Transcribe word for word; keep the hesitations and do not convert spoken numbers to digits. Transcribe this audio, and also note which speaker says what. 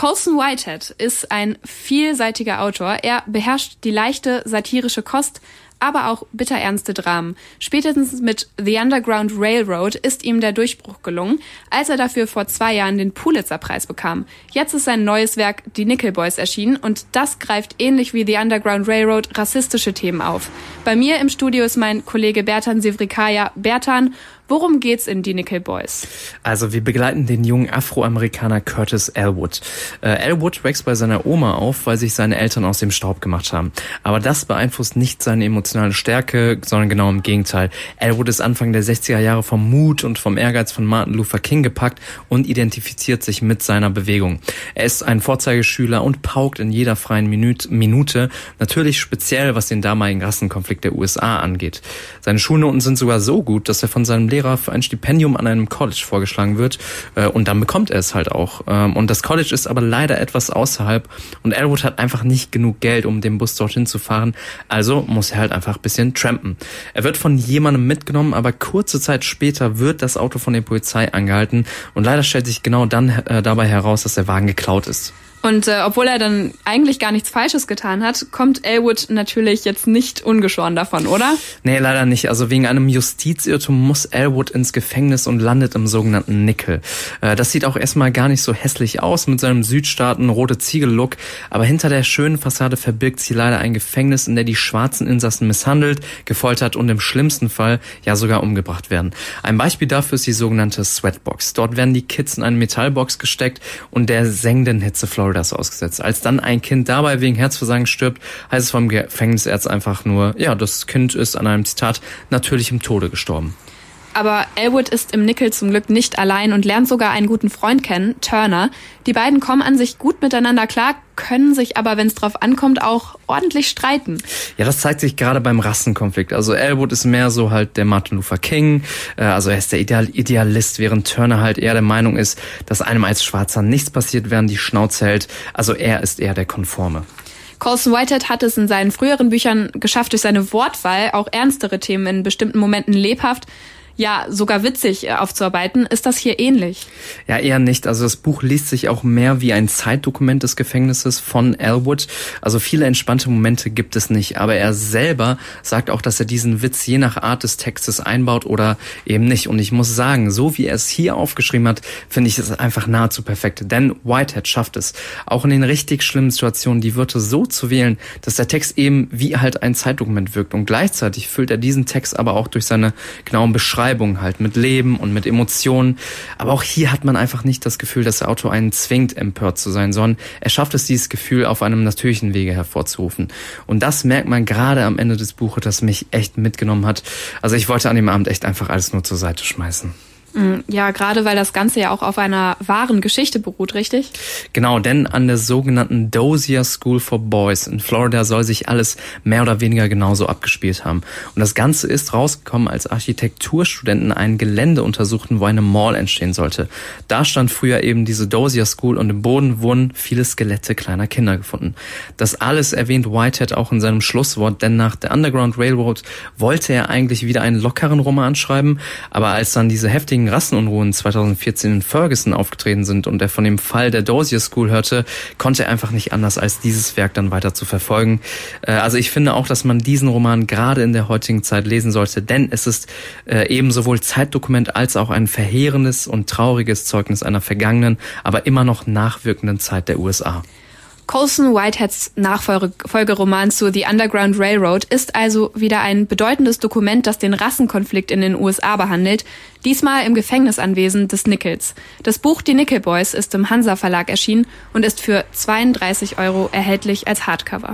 Speaker 1: Colson Whitehead ist ein vielseitiger Autor. Er beherrscht die leichte satirische Kost, aber auch bitterernste Dramen. Spätestens mit The Underground Railroad ist ihm der Durchbruch gelungen, als er dafür vor zwei Jahren den Pulitzer-Preis bekam. Jetzt ist sein neues Werk Die Nickel Boys erschienen und das greift ähnlich wie The Underground Railroad rassistische Themen auf. Bei mir im Studio ist mein Kollege Bertan Sevrikaya. Bertan, worum geht's in Die Nickel Boys?
Speaker 2: Also wir begleiten den jungen Afroamerikaner Curtis Elwood. Äh, Elwood wächst bei seiner Oma auf, weil sich seine Eltern aus dem Staub gemacht haben. Aber das beeinflusst nicht seine emotionale Stärke, sondern genau im Gegenteil. Elwood ist Anfang der sechziger Jahre vom Mut und vom Ehrgeiz von Martin Luther King gepackt und identifiziert sich mit seiner Bewegung. Er ist ein Vorzeigeschüler und paukt in jeder freien Minute, natürlich speziell was den damaligen Rassenkonflikt der U S A angeht. Seine Schulnoten sind sogar so gut, dass er von seinem Lehrer für ein Stipendium an einem College vorgeschlagen wird äh, und dann bekommt er es halt auch. Ähm, und das College ist aber leider etwas außerhalb und Elwood hat einfach nicht genug Geld, um den Bus dorthin zu fahren, also muss er halt einfach ein bisschen trampen. Er wird von jemandem mitgenommen, aber kurze Zeit später wird das Auto von der Polizei angehalten und leider stellt sich genau dann äh, dabei heraus, dass der Wagen geklaut ist.
Speaker 1: Und äh, obwohl er dann eigentlich gar nichts Falsches getan hat, kommt Elwood natürlich jetzt nicht ungeschoren davon, oder?
Speaker 2: Nee, leider nicht. Also wegen einem Justizirrtum muss Elwood ins Gefängnis und landet im sogenannten Nickel. Äh, das sieht auch erstmal gar nicht so hässlich aus mit seinem Südstaaten-rote-Ziegel-Look, aber hinter der schönen Fassade verbirgt sich leider ein Gefängnis, in der die schwarzen Insassen misshandelt, gefoltert und im schlimmsten Fall ja sogar umgebracht werden. Ein Beispiel dafür ist die sogenannte Sweatbox. Dort werden die Kids in eine Metallbox gesteckt und der sengenden Hitze Floridas ausgesetzt. Als dann ein Kind dabei wegen Herzversagen stirbt, heißt es vom Gefängnisarzt einfach nur, ja, das Kind ist an einem, Zitat, natürlichem Tode gestorben.
Speaker 1: Aber Elwood ist im Nickel zum Glück nicht allein und lernt sogar einen guten Freund kennen, Turner. Die beiden kommen an sich gut miteinander klar, können sich aber, wenn es drauf ankommt, auch ordentlich streiten.
Speaker 2: Ja, das zeigt sich gerade beim Rassenkonflikt. Also Elwood ist mehr so halt der Martin Luther King, äh, also er ist der Ideal- Idealist, während Turner halt eher der Meinung ist, dass einem als Schwarzer nichts passiert, während die Schnauze hält. Also er ist eher der Konforme.
Speaker 1: Colson Whitehead hat es in seinen früheren Büchern geschafft, durch seine Wortwahl auch ernstere Themen in bestimmten Momenten lebhaft, ja, sogar witzig aufzuarbeiten. Ist das hier ähnlich?
Speaker 2: Ja, eher nicht. Also das Buch liest sich auch mehr wie ein Zeitdokument des Gefängnisses von Elwood. Also viele entspannte Momente gibt es nicht. Aber er selber sagt auch, dass er diesen Witz je nach Art des Textes einbaut oder eben nicht. Und ich muss sagen, so wie er es hier aufgeschrieben hat, finde ich es einfach nahezu perfekt. Denn Whitehead schafft es, auch in den richtig schlimmen Situationen die Wörter so zu wählen, dass der Text eben wie halt ein Zeitdokument wirkt. Und gleichzeitig füllt er diesen Text aber auch durch seine genauen Beschreibungen halt mit Leben und mit Emotionen. Aber auch hier hat man einfach nicht das Gefühl, dass der Autor einen zwingt, empört zu sein, sondern er schafft es, dieses Gefühl auf einem natürlichen Wege hervorzurufen. Und das merkt man gerade am Ende des Buches, das mich echt mitgenommen hat. Also ich wollte an dem Abend echt einfach alles nur zur Seite schmeißen.
Speaker 1: Ja, gerade weil das Ganze ja auch auf einer wahren Geschichte beruht, richtig?
Speaker 2: Genau, denn an der sogenannten Dozier School for Boys in Florida soll sich alles mehr oder weniger genauso abgespielt haben. Und das Ganze ist rausgekommen, als Architekturstudenten ein Gelände untersuchten, wo eine Mall entstehen sollte. Da stand früher eben diese Dozier School und im Boden wurden viele Skelette kleiner Kinder gefunden. Das alles erwähnt Whitehead auch in seinem Schlusswort, denn nach der Underground Railroad wollte er eigentlich wieder einen lockeren Roman schreiben, aber als dann diese heftigen Rassenunruhen zweitausendvierzehn in Ferguson aufgetreten sind und er von dem Fall der Dozier School hörte, konnte er einfach nicht anders, als dieses Werk dann weiter zu verfolgen. Also ich finde auch, dass man diesen Roman gerade in der heutigen Zeit lesen sollte, denn es ist eben sowohl Zeitdokument als auch ein verheerendes und trauriges Zeugnis einer vergangenen, aber immer noch nachwirkenden Zeit der U S A.
Speaker 1: Colson Whiteheads Nachfolgeroman zu The Underground Railroad ist also wieder ein bedeutendes Dokument, das den Rassenkonflikt in den U S A behandelt, diesmal im Gefängnisanwesen des Nickels. Das Buch Die Nickel Boys ist im Hansa Verlag erschienen und ist für zweiunddreißig Euro erhältlich als Hardcover.